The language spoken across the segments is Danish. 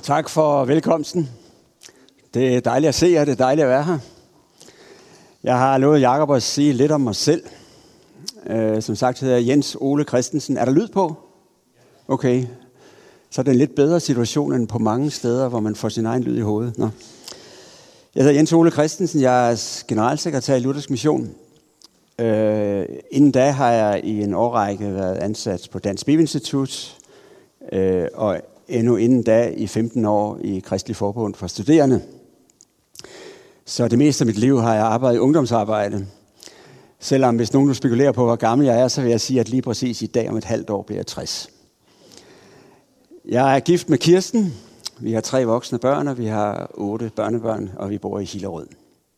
Tak for velkomsten. Det er dejligt at se jer, det er dejligt at være her. Jeg har lovet Jakob at sige lidt om mig selv. Som sagt hedder jeg Jens Ole Christensen. Er der lyd på? Okay. Så er det en lidt bedre situation end på mange steder, hvor man får sin egen lyd i hovedet. Nå. Jeg hedder Jens Ole Christensen. Jeg er generalsekretær i Luthersk Mission. Inden da har jeg i en årrække været ansat på Dansk Bibelsinstitut, og endnu inden da i 15 år i Kristelig Forbund for Studerende. Så det meste af mit liv har jeg arbejdet i ungdomsarbejde. Selvom hvis nogen spekulerer på, hvor gammel jeg er, så vil jeg sige, at lige præcis i dag om et halvt år bliver jeg 60. Jeg er gift med Kirsten. Vi har 3 voksne børn, og vi har 8 børnebørn, og vi bor i Hillerød.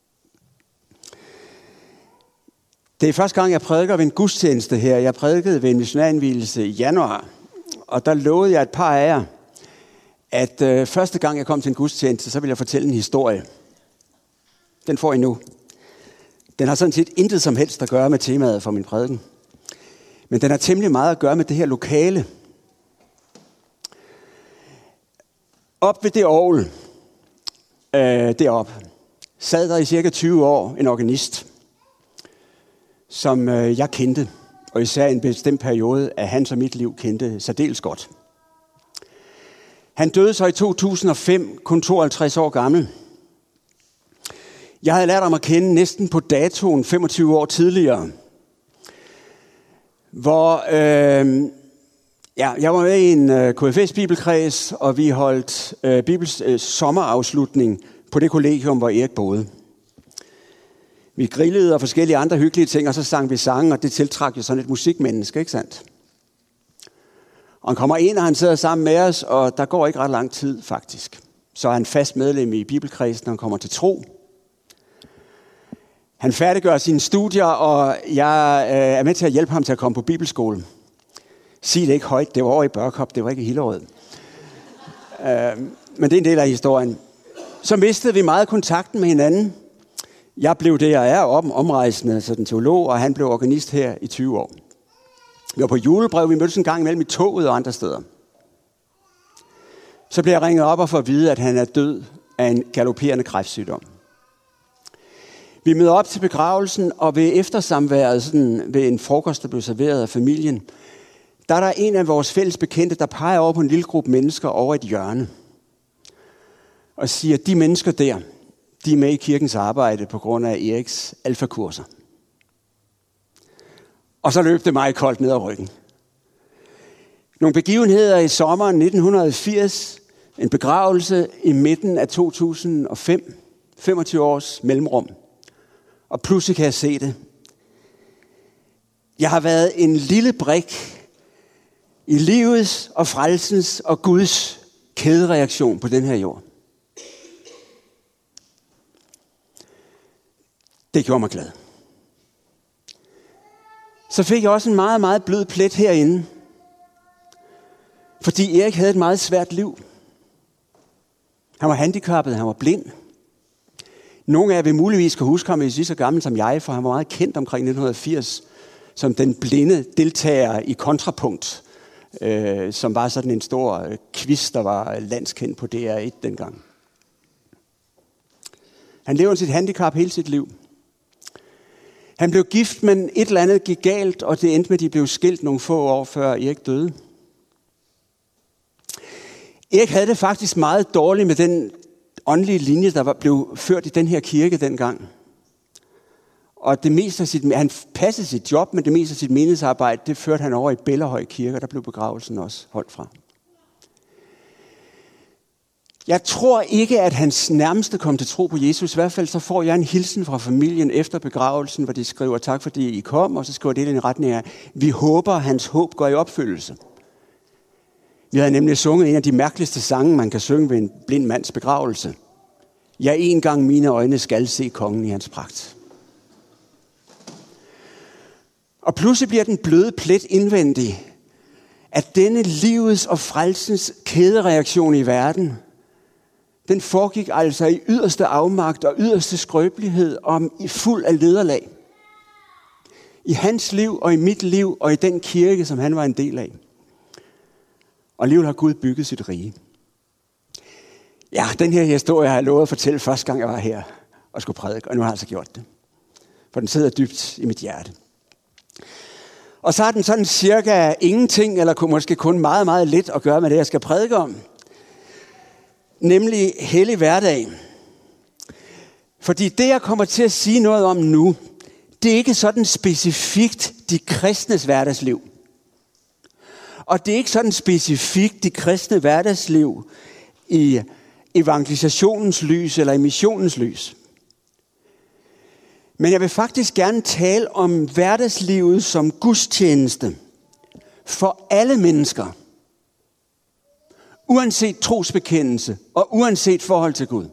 Det er første gang, jeg prædiker ved en gudstjeneste her. Jeg prædikede ved en missionærindvielse i januar, og der lovede jeg et par af jer, at første gang jeg kom til en gudstjeneste, så vil jeg fortælle en historie. Den får I nu. Den har sådan set intet som helst at gøre med temaet for min prædiken. Men den har temmelig meget at gøre med det her lokale. Op ved det orgel, deroppe, sad der i cirka 20 år en organist, som jeg kendte, og især en bestemt periode af hans og mit liv kendte særdeles godt. Han døde så i 2005, kun 52 år gammel. Jeg havde lært ham at kende næsten på datoen 25 år tidligere, hvor jeg var med i en KFS bibelkreds, og vi holdt Bibels sommerafslutning på det kollegium, hvor Erik boede. Vi grillede og forskellige andre hyggelige ting, og så sang vi sange, og det tiltrak jo sådan et musikmenneske, ikke sandt? Og han kommer ind, og han sidder sammen med os, og der går ikke ret lang tid faktisk. Så er han fast medlem i bibelkredsen, og han kommer til tro. Han færdiggør sine studier, og jeg er med til at hjælpe ham til at komme på bibelskole. Sig det ikke højt, det var over i Børkop, det var ikke i Hillerød. Men det er en del af historien. Så mistede vi meget kontakten med hinanden. Jeg blev det, jeg er, omrejsende, sådan teolog, og han blev organist her i 20 år. Vi var på julebrev, vi mødtes en gang imellem i toget og andre steder. Så blev jeg ringet op og får at vide, at han er død af en galopperende kræftsygdom. Vi møder op til begravelsen, og ved eftersamværet, sådan ved en frokost, der blev serveret af familien, der er der en af vores fælles bekendte, der peger over på en lille gruppe mennesker over et hjørne. Og siger, at de mennesker der, de er med i kirkens arbejde på grund af Eriks alfakurser. Og så løb det mig koldt ned ad ryggen. Nogle begivenheder i sommeren 1980, en begravelse i midten af 2005, 25 års mellemrum. Og pludselig kan jeg se det. Jeg har været en lille brik i livets og frelsens og Guds kædereaktion på den her jord. Det gjorde mig glad. Så fik jeg også en meget, meget blød plet herinde. Fordi Erik havde et meget svært liv. Han var handicappet, han var blind. Nogle af jer vil muligvis kan huske ham, hvis I er så gammel som jeg, for han var meget kendt omkring 1980, som den blinde deltager i Kontrapunkt, som var sådan en stor quiz, der var landskendt på DR1 dengang. Han levede sit handicap hele sit liv. Han blev gift, men et eller andet gik galt, og det endte med, at de blev skilt nogle få år før Erik døde. Erik havde det faktisk meget dårligt med den åndelige linje, der blev ført i den her kirke dengang. Og det meste af han passede sit job, men det meste af sit menighedsarbejde, det førte han over i Bellerhøj Kirke, og der blev begravelsen også holdt fra. Jeg tror ikke, at hans nærmeste kom til tro på Jesus. I hvert fald så får jeg en hilsen fra familien efter begravelsen, hvor de skriver, tak fordi I kom, og så skriver det i en retning af, vi håber, at hans håb går i opfyldelse. Vi havde nemlig sunget en af de mærkeligste sange, man kan synge ved en blind mands begravelse. Ja, en gang mine øjne skal se kongen i hans pragt. Og pludselig bliver den bløde plet indvendig, at denne livets og frelsens kædereaktion i verden, den foregik altså i yderste afmagt og yderste skrøbelighed og i fuld af lederlag. I hans liv og i mit liv og i den kirke, som han var en del af. Og alligevel har Gud bygget sit rige. Ja, den her historie har jeg lovet at fortælle første gang, jeg var her og skulle prædike, og nu har jeg altså gjort det. For den sidder dybt i mit hjerte. Og så har den sådan cirka ingenting, eller måske kun meget, meget lidt at gøre med det, jeg skal prædike om. Nemlig hellig hverdag. Fordi det, jeg kommer til at sige noget om nu, det er ikke sådan specifikt de kristnes hverdagsliv. Og det er ikke sådan specifikt de kristne hverdagsliv i evangelisationens lys eller i missionens lys. Men jeg vil faktisk gerne tale om hverdagslivet som gudstjeneste for alle mennesker. Uanset trosbekendelse og uanset forhold til Gud.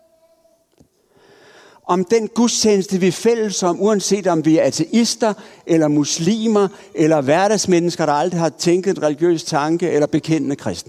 Om den gudstjeneste, vi er fælles om, uanset om vi er ateister, eller muslimer, eller hverdagsmennesker, der aldrig har tænkt en religiøs tanke, eller bekendende kristne.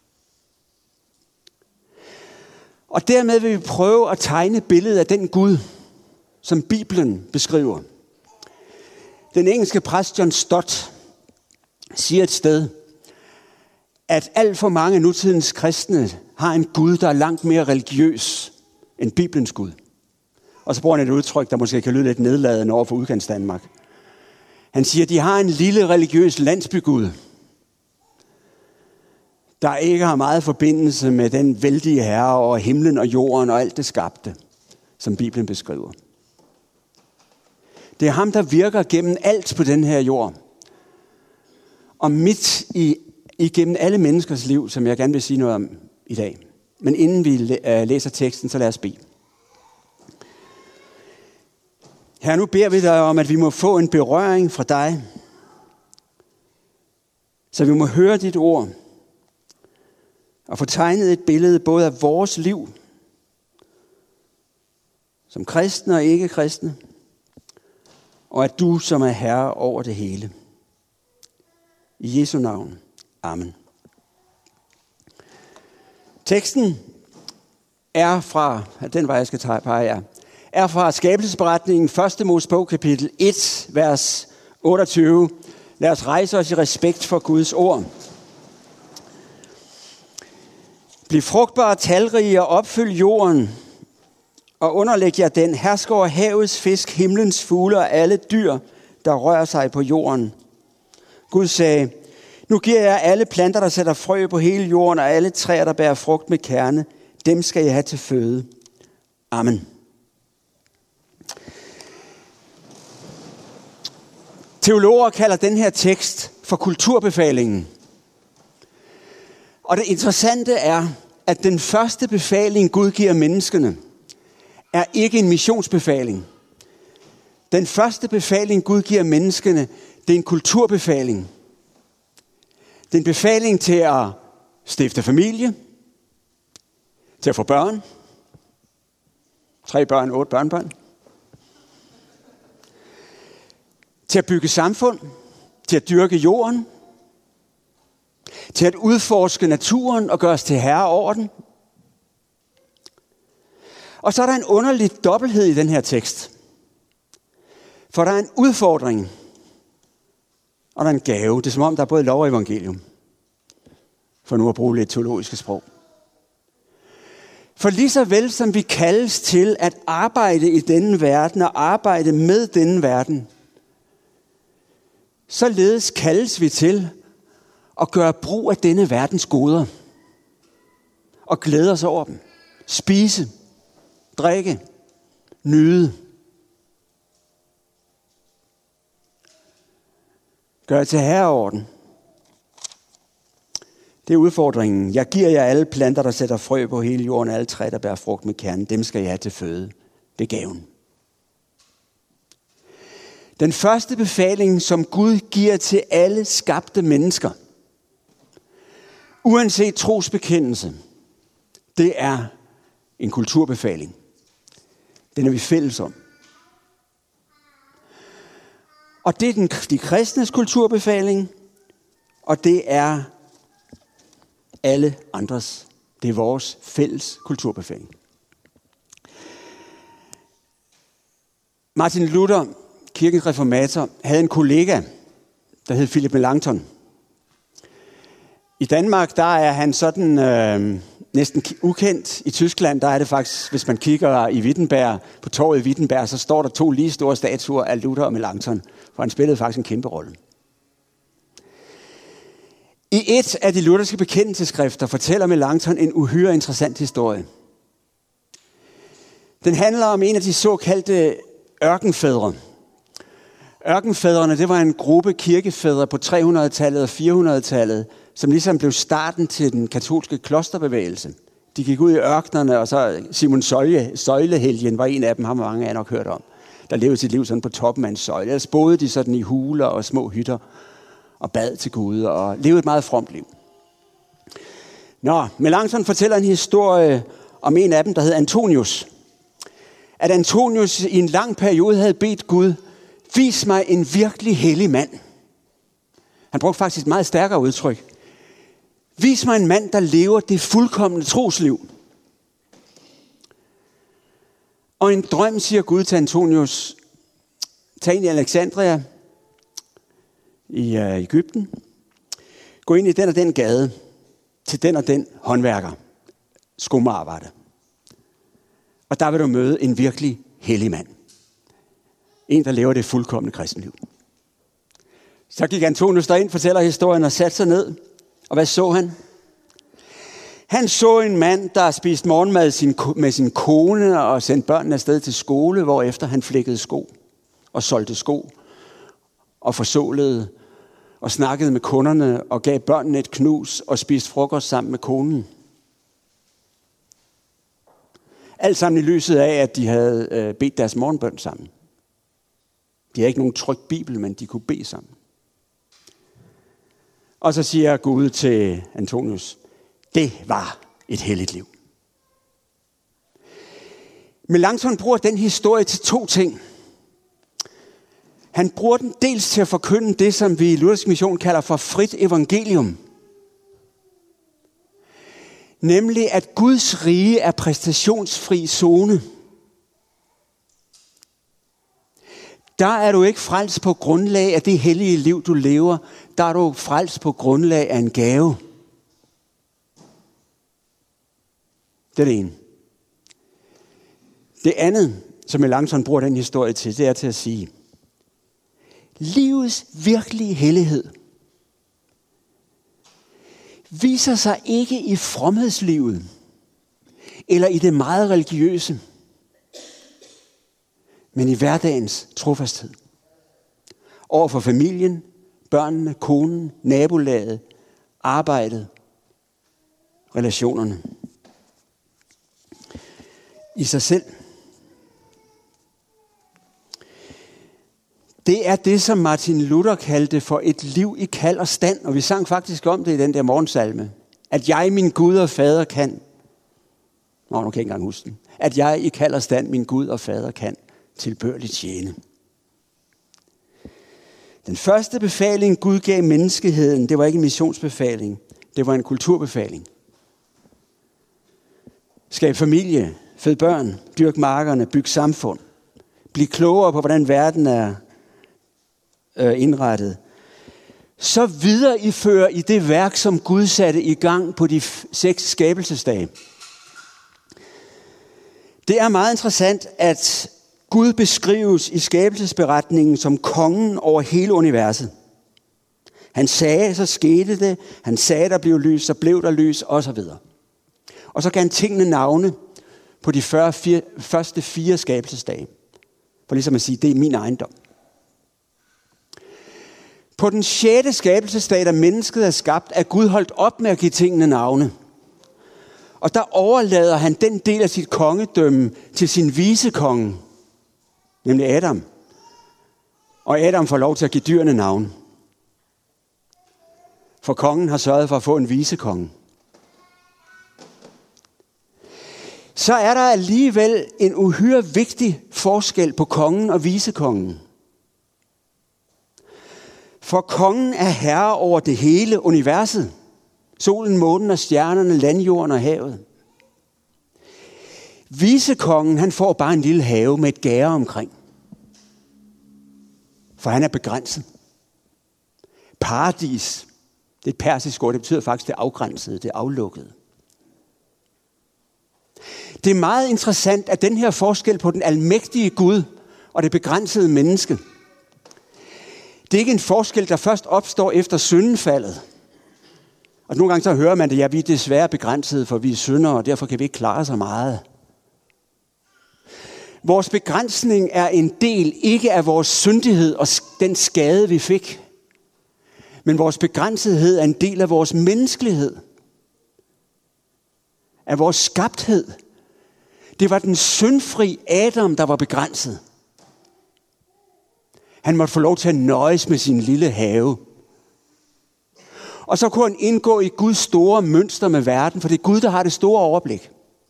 Og dermed vil vi prøve at tegne billedet af den Gud, som Bibelen beskriver. Den engelske præst John Stott siger et sted, at alt for mange af nutidens kristne har en Gud, der er langt mere religiøs end Bibelens Gud. Og så bruger han et udtryk, der måske kan lyde lidt nedladende over for udkants Danmark. Han siger, at de har en lille religiøs landsbygud, der ikke har meget forbindelse med den vældige herre over himlen og jorden og alt det skabte, som Bibelen beskriver. Det er ham, der virker gennem alt på den her jord. Og midt igennem alle menneskers liv, som jeg gerne vil sige noget om i dag. Men inden vi læser teksten, så lad os bede. Her nu beder vi dig om, at vi må få en berøring fra dig. Så vi må høre dit ord. Og få tegnet et billede både af vores liv, som kristne og ikke kristne, og at du, som er herre over det hele. I Jesu navn. Amen. Teksten er fra, den vej jeg skal pege, er fra skabelsesberetningen 1. Mosebog kapitel 1, vers 28. Lad os rejse os i respekt for Guds ord. Bliv frugtbare, talrige og opfyld jorden, og underlæg jer den, hersk over havets fisk, himlens fugle og alle dyr, der rører sig på jorden. Gud sagde, nu giver jeg alle planter, der sætter frø på hele jorden, og alle træer, der bærer frugt med kerne. Dem skal jeg have til føde. Amen. Teologer kalder den her tekst for kulturbefalingen. Og det interessante er, at den første befaling, Gud giver menneskene, er ikke en missionsbefaling. Den første befaling, Gud giver menneskene, det er en kulturbefaling. Det er en befaling til at stifte familie, til at få børn, 3 børn, 8 børnebørn, til at bygge samfund, til at dyrke jorden, til at udforske naturen og gøre os til herre over den. Og så er der en underlig dobbelthed i den her tekst. For der er en udfordring, og der er en gave. Det er som om, der er både lov og evangelium. For nu at bruge lidt teologiske sprog. For lige så vel som vi kaldes til at arbejde i denne verden og arbejde med denne verden, således kaldes vi til at gøre brug af denne verdens goder. Og glæde os over dem. Spise, drikke, nyde. Gør til herre over den. Det er udfordringen. Jeg giver jer alle planter, der sætter frø på hele jorden, alle træer, der bærer frugt med kernen. Dem skal jeg have til føde. Det er gaven. Den første befaling, som Gud giver til alle skabte mennesker, uanset trosbekendelse, det er en kulturbefaling. Den er vi fælles om. Og det er de kristnes kulturbefaling, og det er alle andres. Det er vores fælles kulturbefaling. Martin Luther, kirkens reformator, havde en kollega, der hed Philip Melanchthon. I Danmark, der er han sådan næsten ukendt. I Tyskland, der er det faktisk, hvis man kigger i Wittenberg, på torvet i Wittenberg, så står der 2 lige store statuer af Luther og Melanchthon, for han spillede faktisk en kæmpe rolle. I et af de lutherske bekendelsesskrifter fortæller Melanchthon en uhyre interessant historie. Den handler om en af de såkaldte ørkenfædre. Ørkenfædrene, det var en gruppe kirkefædre på 300-tallet og 400-tallet, som ligesom blev starten til den katolske klosterbevægelse. De gik ud i ørkenerne, og så Simon Søjlehelgen var en af dem, har mange af jer nok hørt om. Der levede sit liv sådan på toppen af en søjle. Ellers boede de sådan i huler og små hytter og bad til Gud og levede et meget fromt liv. Melanchthon fortæller en historie om en af dem, der hed Antonius. At Antonius i en lang periode havde bedt Gud, vis mig en virkelig hellig mand. Han brugte faktisk et meget stærkere udtryk. Vis mig en mand, der lever det fuldkomne trosliv. Og en drøm siger Gud til Antonius, tag ind i Alexandria i Egypten. Gå ind i den og den gade til den og den håndværker, skomagerarbejder. Og der vil du møde en virkelig hellig mand. En, der lever det fuldkomne kristenliv. Så gik Antonius derind, fortæller historien og satte sig ned. Og hvad så han? Han så en mand, der spiste morgenmad med sin kone og sendte børnene afsted til skole, hvorefter han flækkede sko og solgte sko og forsålede og snakkede med kunderne og gav børnene et knus og spiste frokost sammen med konen. Alt sammen i lyset af, at de havde bedt deres morgenbøn sammen. De havde ikke nogen trykt bibel, men de kunne bede sammen. Og så siger Gud til Antonius, det var et helligt liv. Melanchthon bruger den historie til 2 ting. Han bruger den dels til at forkynde det, som vi i Luthersk Mission kalder for frit evangelium. Nemlig, at Guds rige er præstationsfri zone. Der er du ikke frelst på grundlag af det hellige liv, du lever. Der er du frelst på grundlag af en gave. Det er det ene. Det andet, som Melanchthon bruger den historie til, det er til at sige, livets virkelige hellighed viser sig ikke i fromhedslivet eller i det meget religiøse, men i hverdagens trofasthed. Over for familien, børnene, konen, nabolaget, arbejdet, relationerne. I sig selv. Det er det, som Martin Luther kaldte for et liv i kald og stand. Og vi sang faktisk om det i den der morgensalme. At jeg, min Gud og Fader, kan. Nu kan jeg ikke engang huske den. At jeg i kald og stand, min Gud og Fader, kan tilbørligt tjene. Den første befaling, Gud gav menneskeheden, det var ikke en missionsbefaling. Det var en kulturbefaling. Skab familie, fød børn, dyrk markerne, byg samfund. Bliv klogere på, hvordan verden er indrettet. Så viderefører I det værk, som Gud satte i gang på de 6 skabelsesdage. Det er meget interessant, at Gud beskrives i skabelsesberetningen som kongen over hele universet. Han sagde, så skete det. Han sagde, der blev lys, så blev der lys, osv. Og så gav han tingene navne på de første 4 skabelsesdage. For ligesom at sige, det er min ejendom. På den 6. skabelsesdag, da mennesket er skabt, er Gud holdt op med at give tingene navne. Og der overlader han den del af sit kongedømme til sin vicekonge, nemlig Adam. Og Adam får lov til at give dyrene navn. For kongen har sørget for at få en vicekonge. Så er der alligevel en uhyre vigtig forskel på kongen og vicekongen. For kongen er herre over det hele universet. Solen, månen og stjernerne, landjorden og havet. Vicekongen, han får bare en lille have med et gærde omkring. For han er begrænset. Paradis, det er et persisk ord, det betyder faktisk det afgrænsede, det aflukkede. Det er meget interessant, at den her forskel på den almægtige Gud og det begrænsede menneske, det er ikke en forskel, der først opstår efter syndefaldet. Og nogle gange så hører man det, ja, vi er desværre begrænsede, for vi er syndere, og derfor kan vi ikke klare så meget. Vores begrænsning er en del ikke af vores syndighed og den skade, vi fik. Men vores begrænsethed er en del af vores menneskelighed. Af vores skabthed. Det var den syndfri Adam, der var begrænset. Han måtte få lov til at nøjes med sin lille have. Og så kunne han indgå i Guds store mønster med verden, for det er Gud, der har det store overblik.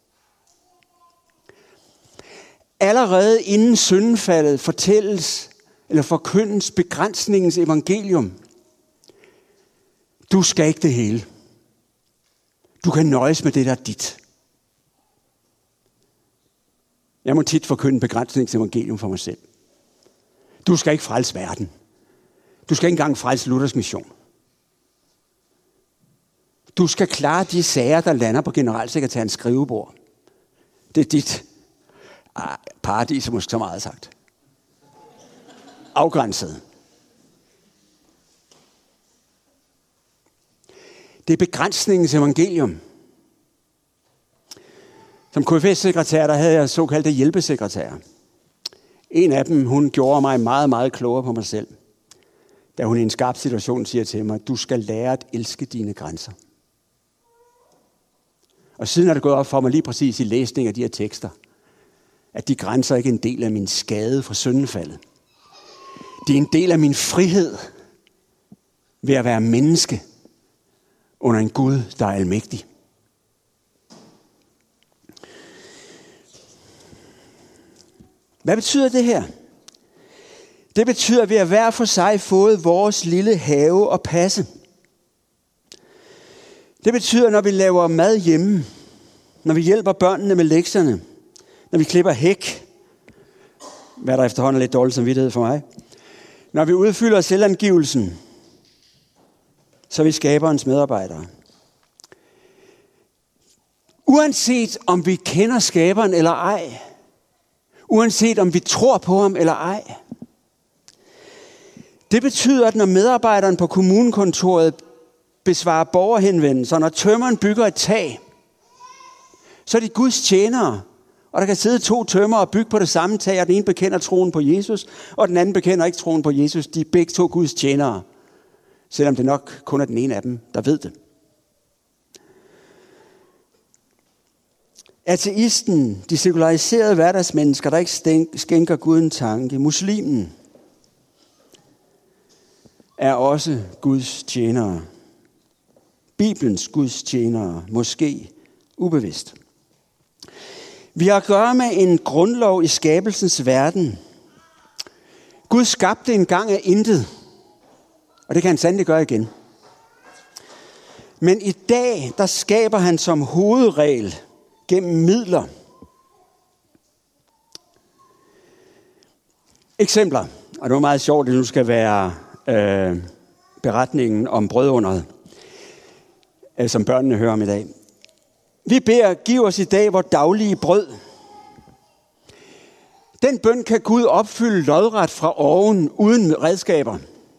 Allerede inden syndefaldet forkyndes begrænsningens evangelium. Du skal ikke det hele. Du kan nøjes med det, der er dit. Jeg må tit forkynde begrænsningens evangelium for mig selv. Du skal ikke frelse verden. Du skal ikke engang frelse Luthers mission. Du skal klare de sager, der lander på generalsekretærens skrivebord. Det er dit. Paradis er måske så meget sagt. Afgrænset. Det er begrænsningens evangelium. Som KFS-sekretær, der havde jeg såkaldte hjælpesekretærer. En af dem, hun gjorde mig meget, meget klogere på mig selv. Da hun i en skarp situation siger til mig, du skal lære at elske dine grænser. Og siden er det gået op for mig lige præcis i læsning af de her tekster, at de grænser ikke er en del af min skade fra syndefaldet. De er en del af min frihed ved at være menneske under en Gud, der er almægtig. Hvad betyder det her? Det betyder, at vi har hver for sig fået vores lille have at passe. Det betyder, når vi laver mad hjemme, når vi hjælper børnene med lektierne, når vi klipper hæk, hvad der efterhånden er lidt dårlig samvittighed for mig, når vi udfylder selvangivelsen, så er vi skaberens medarbejdere. Uanset om vi kender skaberen eller ej, uanset om vi tror på ham eller ej, det betyder, at når medarbejderen på kommunekontoret besvarer borgerhenvendelser, når tømmeren bygger et tag, så er de Guds tjenere. Og der kan sidde 2 tømrere og bygge på det samme tag, og den ene bekender troen på Jesus, og den anden bekender ikke troen på Jesus. De er begge 2 Guds tjenere, selvom det nok kun er den ene af dem, der ved det. Ateisten, de sekulariserede hverdagsmennesker, der ikke skænker Gud en tanke, muslimen, er også Guds tjenere. Bibelens Guds tjenere, måske ubevidst. Vi har at gøre med en grundlov i skabelsens verden. Gud skabte en gang af intet, og det kan han sandelig gøre igen. Men i dag, der skaber han som hovedregel gennem midler. Eksempler, og det var meget sjovt, at det nu skal være beretningen om brødunderet, som børnene hører om i dag. Vi beder, giv os i dag vores daglige brød. Den bøn kan Gud opfylde lodret fra oven, uden redskaber.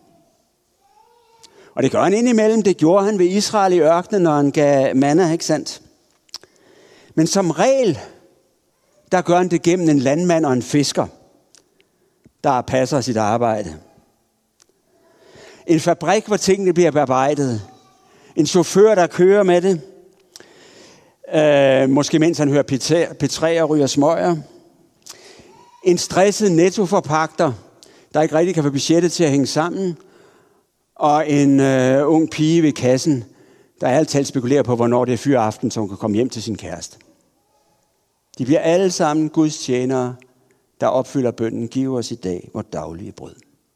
Og det gør han indimellem. Det gjorde han ved Israel i ørkenen, når han gav manna, ikke sandt? Men som regel, der gør han det gennem en landmand og en fisker, der passer sit arbejde. En fabrik, hvor tingene bliver bearbejdet. En chauffør, der kører med det. Måske mens han hører P3 og ryger smøger. En stresset nettoforpagter, der ikke rigtig kan få budgettet til at hænge sammen. Og en ung pige ved kassen, der altid spekulerer på, hvornår det er fyraften, så hun kan komme hjem til sin kæreste. De bliver alle sammen Guds tjenere, der opfylder bønnen, giv os i dag vores daglige brød.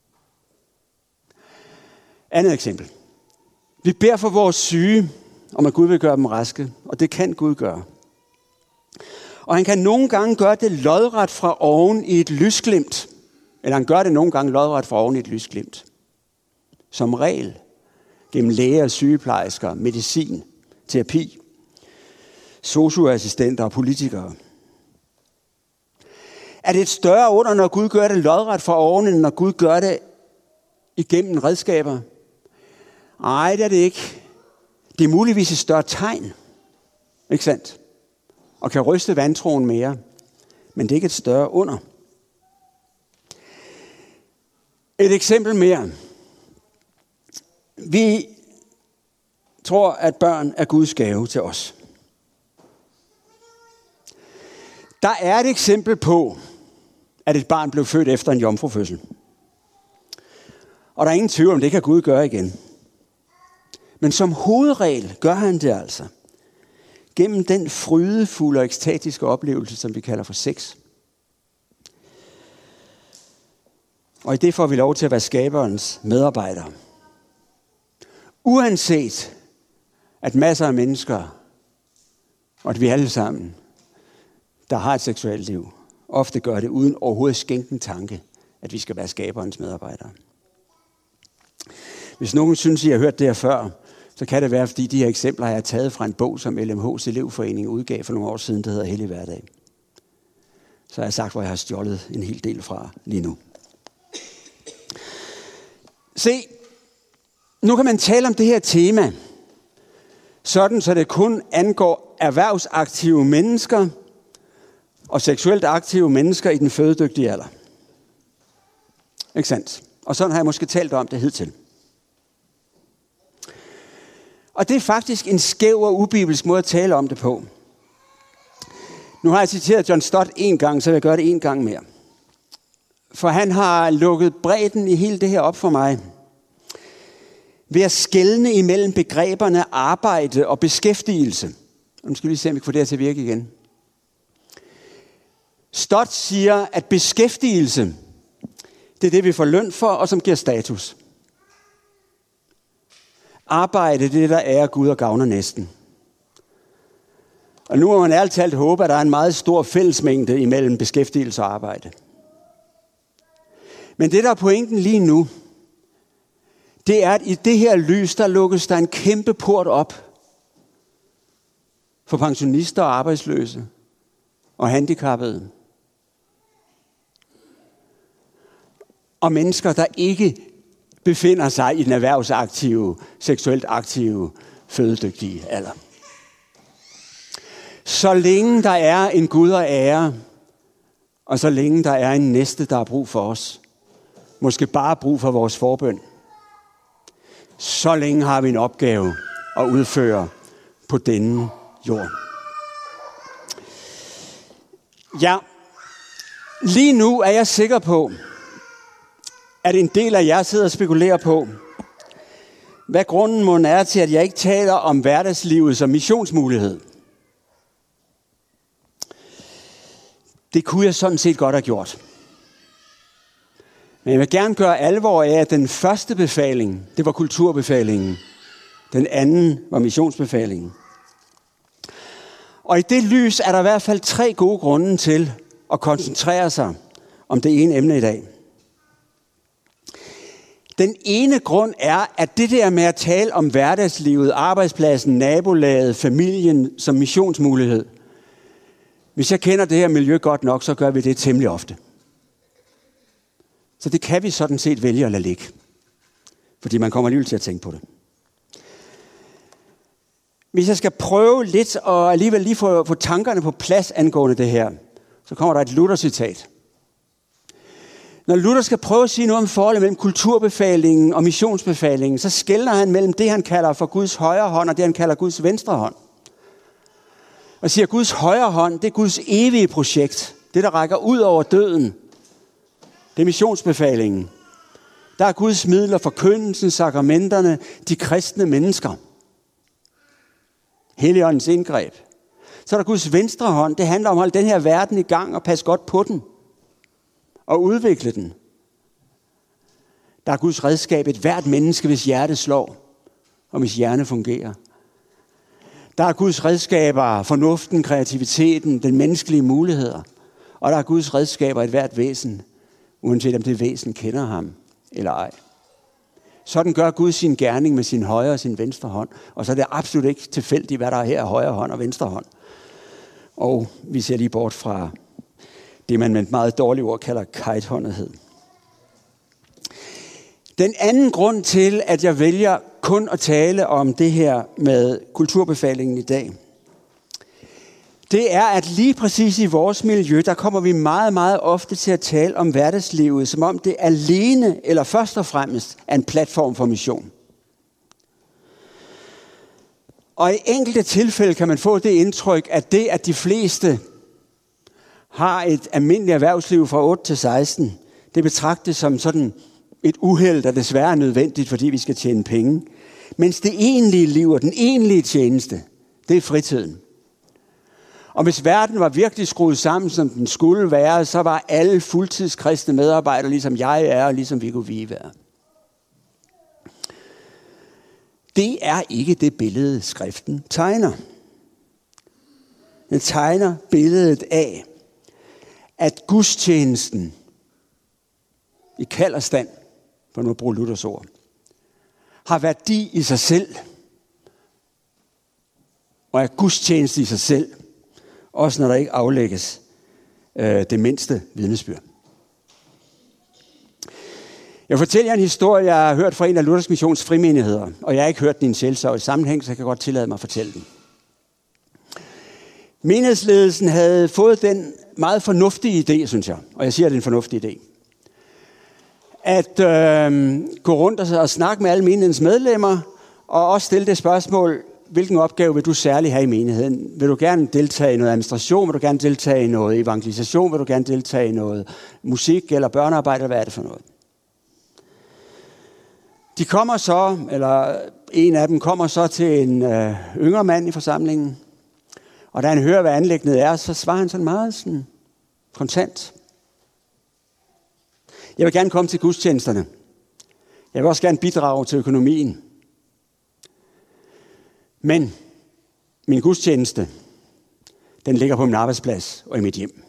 Andet eksempel. Vi beder for vores syge, om at Gud vil gøre dem raske, og det kan Gud gøre. Og han kan nogle gange gøre det lodret fra oven i et lysglimt. Eller han gør det nogle gange lodret fra oven i et lysglimt. Som regel gennem læger, sygeplejersker, medicin, terapi, sosu-assistenter og politikere. Er det et større under, når Gud gør det lodret fra oven, end når Gud gør det igennem redskaber? Nej, det er det ikke. Det er muligvis et større tegn, ikke sandt? Og kan ryste vantroen mere. Men det er ikke et større under. Et eksempel mere. Vi tror, at børn er Guds gave til os. Der er et eksempel på, at et barn blev født efter en jomfrufødsel. Og der er ingen tvivl om, det kan Gud gøre igen. Men som hovedregel gør han det altså gennem den frydefulde og ekstatiske oplevelse, som vi kalder for sex. Og i det får vi lov til at være skaberens medarbejdere. Uanset at masser af mennesker, og at vi alle sammen, der har et seksuelt liv, ofte gør det uden overhovedet skænke en tanke, at vi skal være skaberens medarbejdere. Hvis nogen synes, I har hørt det her før, så kan det være, fordi de her eksempler har jeg taget fra en bog, som LMH's elevforening udgav for nogle år siden, der hedder Hellig Hverdag. Så har jeg sagt, hvor jeg har stjålet en hel del fra lige nu. Se, nu kan man tale om det her tema, sådan så det kun angår erhvervsaktive mennesker og seksuelt aktive mennesker i den fødedygtige alder. Ikke sandt? Og sådan har jeg måske talt om det hidtil. Og det er faktisk en skæv og ubibelsk måde at tale om det på. Nu har jeg citeret John Stott en gang, så vil jeg gøre det en gang mere. For han har lukket bredden i hele det her op for mig. Ved at skelne imellem begreberne arbejde og beskæftigelse. Nu skal vi lige se, om vi får det her til at virke igen. Stott siger, at beskæftigelse, det er det, vi får løn for, og som giver status. Arbejde, det er det, der ærer Gud og gavner næsten. Og nu må man ærligt talt håbe, at der er en meget stor fællesmængde imellem beskæftigelse og arbejde. Men det, der er pointen lige nu, det er, at i det her lys, der lukkes der en kæmpe port op for pensionister og arbejdsløse og handicappede. Og mennesker, der ikke befinder sig i den erhvervsaktive, seksuelt aktive, fødedygtige alder. Så længe der er en Gud at ære, og så længe der er en næste, der har brug for os, måske bare brug for vores forbøn, så længe har vi en opgave at udføre på denne jord. Ja, lige nu er jeg sikker på, at en del af jer sidder og spekulerer på, hvad grunden må er til, at jeg ikke taler om hverdagslivet som missionsmulighed. Det kunne jeg sådan set godt have gjort. Men jeg vil gerne gøre alvor af, at den første befaling, det var kulturbefalingen. Den anden var missionsbefalingen. Og i det lys er der i hvert fald 3 gode grunde til at koncentrere sig om det ene emne i dag. Den ene grund er, at det der med at tale om hverdagslivet, arbejdspladsen, nabolaget, familien som missionsmulighed. Hvis jeg kender det her miljø godt nok, så gør vi det temmelig ofte. Så det kan vi sådan set vælge at lade ligge. Fordi man kommer alligevel til at tænke på det. Hvis jeg skal prøve lidt og alligevel lige få tankerne på plads angående det her, så kommer der et Luther-citat. Når Luther skal prøve at sige noget om forholdet mellem kulturbefalingen og missionsbefalingen, så skelner han mellem det, han kalder for Guds højre hånd, og det, han kalder Guds venstre hånd. Og siger, at Guds højre hånd, det er Guds evige projekt. Det, der rækker ud over døden. Det er missionsbefalingen. Der er Guds midler, forkyndelsen, sakramenterne, de kristne mennesker. Helligåndens indgreb. Så er der Guds venstre hånd. Det handler om at holde den her verden i gang og passe godt på den. Og udvikle den. Der er Guds redskab, et hvert menneske, hvis hjerte slår, og hvis hjerne fungerer. Der er Guds redskaber, fornuften, kreativiteten, den menneskelige muligheder. Og der er Guds redskaber, et hvert væsen, uanset om det væsen kender ham eller ej. Sådan gør Gud sin gerning med sin højre og sin venstre hånd. Og så er det absolut ikke tilfældigt, hvad der er her, højre hånd og venstre hånd. Og vi ser lige bort fra det, man med et meget dårligt ord kalder kajthåndethed. Den anden grund til, at jeg vælger kun at tale om det her med kulturbefalingen i dag, det er, at lige præcis i vores miljø, der kommer vi meget, meget ofte til at tale om hverdagslivet, som om det alene eller først og fremmest er en platform for mission. Og i enkelte tilfælde kan man få det indtryk, at det, at de fleste har et almindeligt erhvervsliv fra 8 til 16, det betragtes som sådan et uheld, der desværre er nødvendigt, fordi vi skal tjene penge. Mens det egentlige liv og den egentlige tjeneste, det er fritiden. Og hvis verden var virkelig skruet sammen, som den skulle være, så var alle fuldtidskristne medarbejdere, ligesom jeg er, og ligesom Viggo Vive er. Det er ikke det billede, skriften tegner. Den tegner billedet af, at gudstjenesten i kalderstand, for nu at bruge Luthers ord, har værdi i sig selv, og er gudstjeneste i sig selv, også når der ikke aflægges det mindste vidnesbyrd. Jeg fortæller jer en historie, jeg har hørt fra en af Luthers Missions frimenigheder, og jeg har ikke hørt den i en sjælsørgelig sammenhæng, så jeg kan godt tillade mig at fortælle den. Menighedsledelsen havde fået den meget fornuftige idé, synes jeg, og jeg siger, at det er en fornuftig idé, at gå rundt og snakke med alle menighedens medlemmer, og også stille det spørgsmål, hvilken opgave vil du særligt have i menigheden? Vil du gerne deltage i noget administration? Vil du gerne deltage i noget evangelisation? Vil du gerne deltage i noget musik eller børnearbejde? Hvad er det for noget? De kommer så, eller en af dem kommer så til en yngre mand i forsamlingen, og da han hører, hvad anliggende er, så svarer han sådan meget sådan kontant. Jeg vil gerne komme til gudstjenesterne. Jeg vil også gerne bidrage til økonomien. Men min gudstjeneste, den ligger på min arbejdsplads og i mit hjem.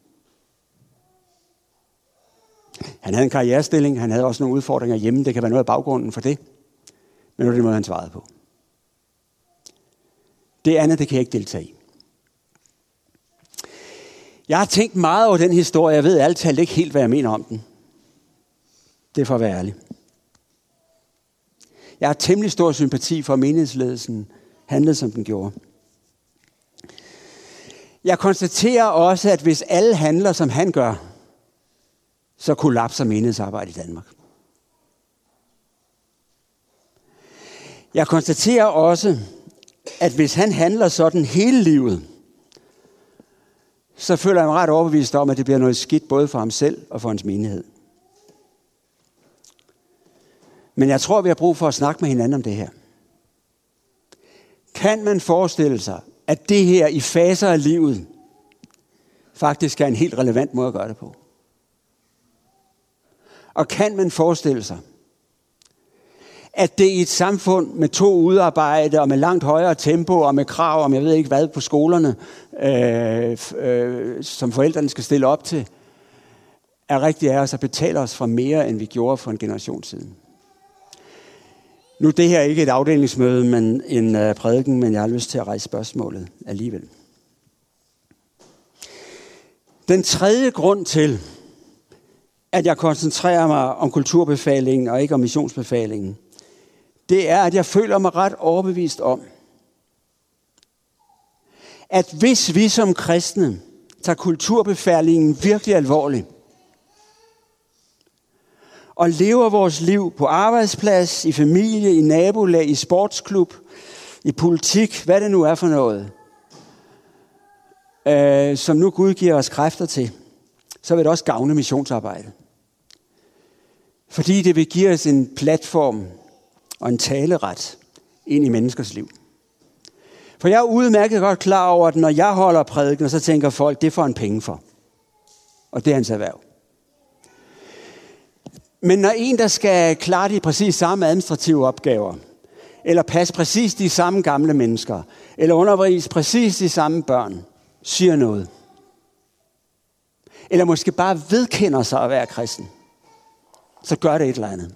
Han havde en karrierestilling, han havde også nogle udfordringer hjemme. Det kan være noget af baggrunden for det. Men nu er det måde, han svarede på. Det andet, det kan jeg ikke deltage i. Jeg har tænkt meget over den historie. Jeg ved ærligt talt ikke helt, hvad jeg mener om den. Det er for at være ærlig. Jeg har temmelig stor sympati for, at menighedsledelsen handlede, som den gjorde. Jeg konstaterer også, at hvis alle handler, som han gør, så kollapser menighedsarbejde i Danmark. Jeg konstaterer også, at hvis han handler sådan hele livet, så føler jeg mig ret overbevist om, at det bliver noget skidt både for ham selv og for hans menighed. Men jeg tror, vi har brug for at snakke med hinanden om det her. Kan man forestille sig, at det her i faser af livet faktisk er en helt relevant måde at gøre det på? Og kan man forestille sig, at det i et samfund med 2 udarbejde og med langt højere tempo og med krav om jeg ved ikke hvad på skolerne, som forældrene skal stille op til, er rigtigt af os at betale os for mere, end vi gjorde for en generation siden? Nu er det her ikke et afdelingsmøde, men en prædiken, men jeg har lyst til at rejse spørgsmålet alligevel. Den tredje grund til, at jeg koncentrerer mig om kulturbefalingen og ikke om missionsbefalingen, det er, at jeg føler mig ret overbevist om, at hvis vi som kristne tager kulturbefalingen virkelig alvorligt, og lever vores liv på arbejdsplads, i familie, i nabolag, i sportsklub, i politik, hvad det nu er for noget, som nu Gud giver os kræfter til, så vil det også gavne missionsarbejdet. Fordi det vil give os en platform og en taleret ind i menneskers liv. For jeg er udmærket godt klar over, at når jeg holder prædiken, så tænker folk, det får han penge for. Og det er hans erhverv. Men når en, der skal klare de præcis samme administrative opgaver, eller passe præcis de samme gamle mennesker, eller undervise præcis de samme børn, siger noget, eller måske bare vedkender sig at være kristen, så gør det et eller andet.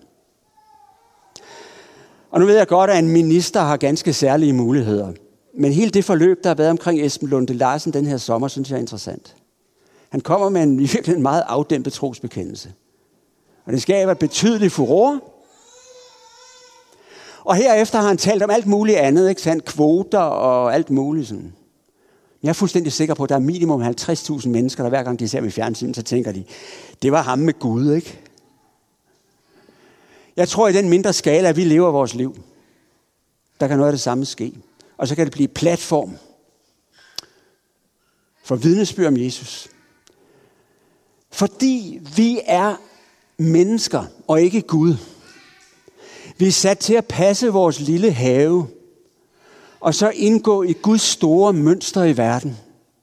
Og nu ved jeg godt, at en minister har ganske særlige muligheder. Men hele det forløb, der har været omkring Esben Lunde Larsen den her sommer, synes jeg er interessant. Han kommer med en virkelig meget afdæmpet trosbekendelse. Og det skaber betydelig furore. Og herefter har han talt om alt muligt andet, ikke sandt? Kvoter og alt muligt sådan. Jeg er fuldstændig sikker på, at der er minimum 50.000 mennesker, der hver gang de ser med fjernsyn, så tænker de, det var ham med Gud, ikke? Jeg tror, i den mindre skala, at vi lever vores liv, der kan noget af det samme ske. Og så kan det blive platform for vidnesbyrd om Jesus. Fordi vi er mennesker og ikke Gud. Vi er sat til at passe vores lille have, og så indgå i Guds store mønster i verden.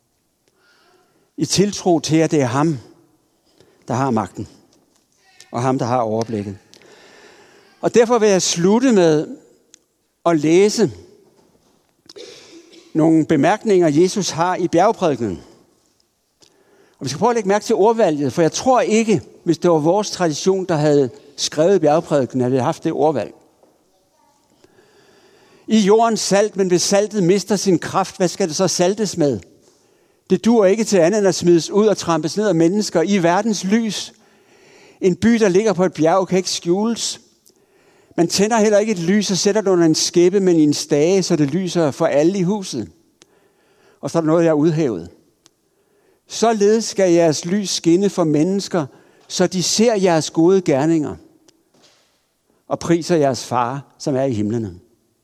I tiltro til, at det er ham, der har magten, og ham, der har overblikket. Og derfor vil jeg slutte med at læse nogle bemærkninger, Jesus har i bjergprædikenen. Og vi skal prøve at lægge mærke til ordvalget, for jeg tror ikke, hvis det var vores tradition, der havde skrevet bjergprædikenen, at vi havde haft det ordvalg. I jorden salt, men hvis saltet mister sin kraft, hvad skal det så saltes med? Det duer ikke til andet end at smides ud og trampes ned af mennesker i verdens lys. En by, der ligger på et bjerg, kan ikke skjules. Man tænder heller ikke et lys og sætter det under en skæppe, men i en stage, så det lyser for alle i huset. Og så er der noget, jeg har udhævet. Således skal jeres lys skinne for mennesker, så de ser jeres gode gerninger og priser jeres far, som er i himlene.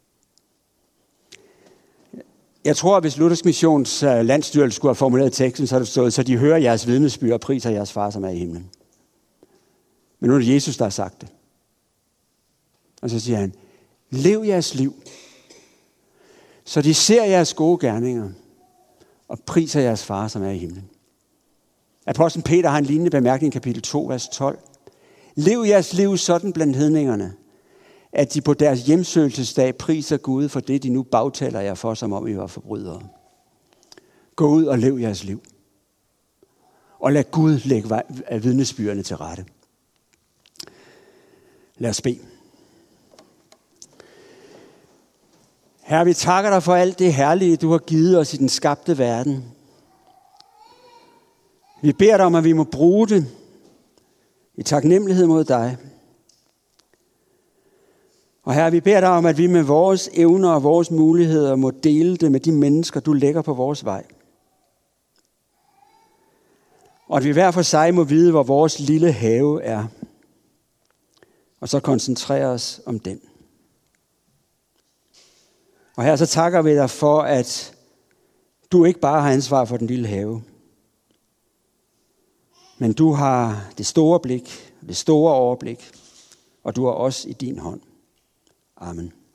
Jeg tror, at hvis Luthersk Missions landsstyrelse skulle have formuleret teksten, så er det stået, så de hører jeres vidnesbyrd og priser jeres far, som er i himlen. Men nu er det Jesus, der har sagt det. Og så siger han, lev jeres liv, så de ser jeres gode gerninger og priser jeres far, som er i himlen. Apostlen Peter har en lignende bemærkning i kapitel 2, vers 12. Lev jeres liv sådan blandt hedningerne, at de på deres hjemsøgelsesdag priser Gud for det, de nu bagtaler jer for, som om I var forbrydere. Gå ud og lev jeres liv. Og lad Gud lægge vidnesbyrdene til rette. Lad os bede. Herre, vi takker dig for alt det herlige, du har givet os i den skabte verden. Vi beder dig om, at vi må bruge det i taknemmelighed mod dig. Og Herre, vi beder dig om, at vi med vores evner og vores muligheder må dele det med de mennesker, du lægger på vores vej. Og at vi hver for sig må vide, hvor vores lille have er. Og så koncentrere os om den. Og her så takker vi dig for, at du ikke bare har ansvar for den lille have, men du har det store blik, det store overblik, og du har os i din hånd. Amen.